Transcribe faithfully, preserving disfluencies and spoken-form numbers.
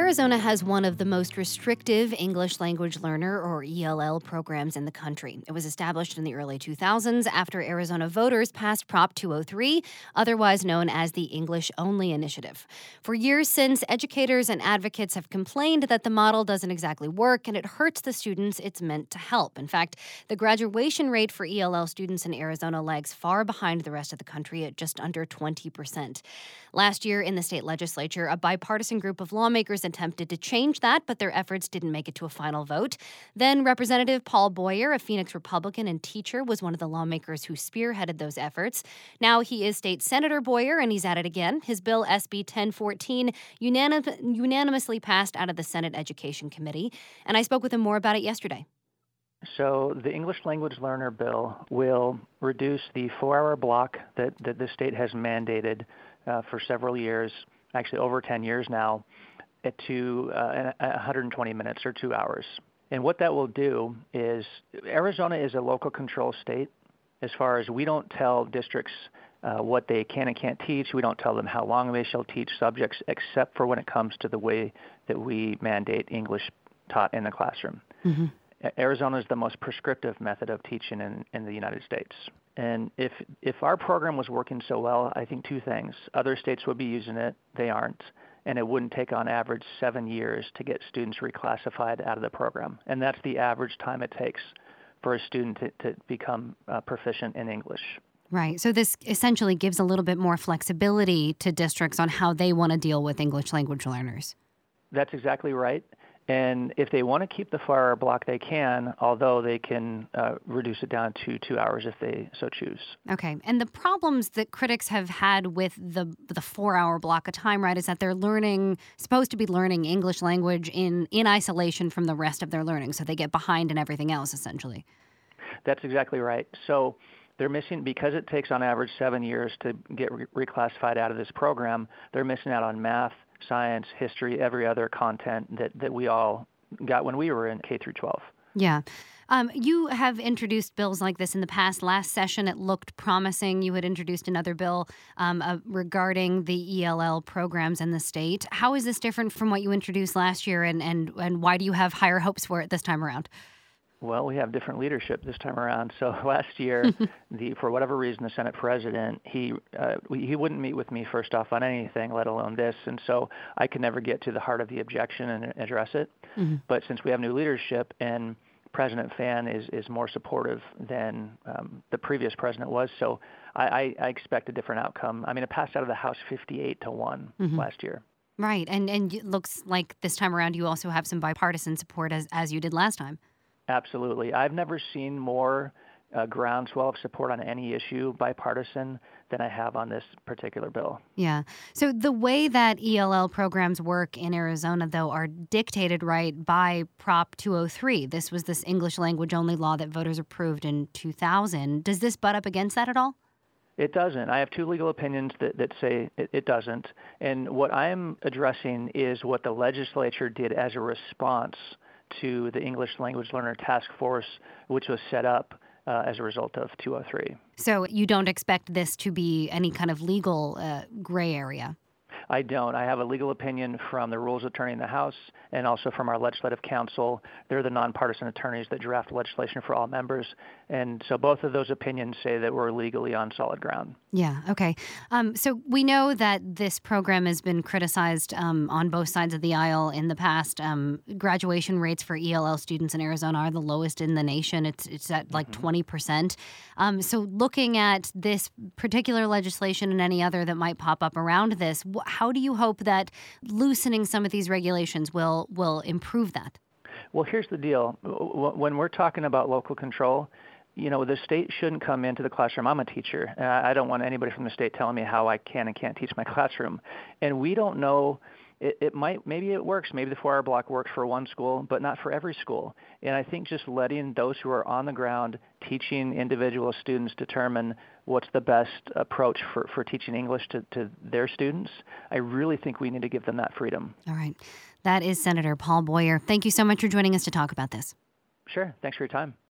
Arizona has one of the most restrictive English language learner, or E L L, programs in the country. It was established in the early two thousands after Arizona voters passed Prop two oh three, otherwise known as the English Only Initiative. For years since, educators and advocates have complained that the model doesn't exactly work and it hurts the students it's meant to help. In fact, the graduation rate for E L L students in Arizona lags far behind the rest of the country at just under twenty percent. Last year in the state legislature, a bipartisan group of lawmakers attempted to change that, but their efforts didn't make it to a final vote. Then Representative Paul Boyer, a Phoenix Republican and teacher, was one of the lawmakers who spearheaded those efforts. Now he is State Senator Boyer, and he's at it again. His bill, S B ten fourteen, unanim- unanimously passed out of the Senate Education Committee, and I spoke with him more about it yesterday. So the English language learner bill will reduce the four-hour block that, that the state has mandated uh, for several years, actually over ten years now, to uh, one hundred twenty minutes or two hours. And what that will do is Arizona is a local control state as far as we don't tell districts uh, what they can and can't teach. We don't tell them how long they shall teach subjects, except for when it comes to the way that we mandate English taught in the classroom. Mm-hmm. Arizona is the most prescriptive method of teaching in, in the United States. And if if our program was working so well, I think two things. Other states would be using it. They aren't. And it wouldn't take on average seven years to get students reclassified out of the program. And that's the average time it takes for a student to, to become uh, proficient in English. Right. So this essentially gives a little bit more flexibility to districts on how they want to deal with English language learners. That's exactly right. And if they want to keep the four-hour block, they can, although they can uh, reduce it down to two hours if they so choose. Okay. And the problems that critics have had with the the four-hour block of time, right, is that they're learning, supposed to be learning English language in, in isolation from the rest of their learning, so they get behind in everything else, essentially. That's exactly right. So they're missing, because it takes on average seven years to get re- reclassified out of this program, they're missing out on math, science, history, every other content that, that we all got when we were in K through twelve. Yeah. Um, you have introduced bills like this in the past. Last session, it looked promising. You had introduced another bill um, uh, regarding the E L L programs in the state. How is this different from what you introduced last year, and, and, and why do you have higher hopes for it this time around? Well, we have different leadership this time around. So last year, the for whatever reason, the Senate president, he uh, he wouldn't meet with me first off on anything, let alone this. And so I could never get to the heart of the objection and address it. Mm-hmm. But since we have new leadership and President Fan is, is more supportive than um, the previous president was, so I, I, I expect a different outcome. I mean, it passed out of the House fifty-eight to one mm-hmm. last year. Right. And, and it looks like this time around you also have some bipartisan support as, as you did last time. Absolutely. I've never seen more uh, groundswell of support on any issue bipartisan than I have on this particular bill. Yeah. So the way that E L L programs work in Arizona, though, are dictated right by Prop two oh three. This was this English language only law that voters approved in two thousand. Does this butt up against that at all? It doesn't. I have two legal opinions that, that say it, it doesn't. And what I'm addressing is what the legislature did as a response to the English Language Learner Task Force, which was set up uh, as a result of two oh three. So you don't expect this to be any kind of legal uh, gray area? I don't. I have a legal opinion from the rules attorney in the House and also from our legislative council. They're the nonpartisan attorneys that draft legislation for all members. And so both of those opinions say that we're legally on solid ground. Yeah, okay. Um, so we know that this program has been criticized um, on both sides of the aisle in the past. Um, graduation rates for E L L students in Arizona are the lowest in the nation. It's it's at like mm-hmm. twenty percent. Um, so looking at this particular legislation and any other that might pop up around this, how do you hope that loosening some of these regulations will will improve that? Well, here's the deal. When we're talking about local control, you know, the state shouldn't come into the classroom. I'm a teacher. I don't want anybody from the state telling me how I can and can't teach my classroom. And we don't know. It, it might, maybe it works. Maybe the four-hour block works for one school, but not for every school. And I think just letting those who are on the ground teaching individual students determine what's the best approach for, for teaching English to, to their students, I really think we need to give them that freedom. All right. That is Senator Paul Boyer. Thank you so much for joining us to talk about this. Sure. Thanks for your time.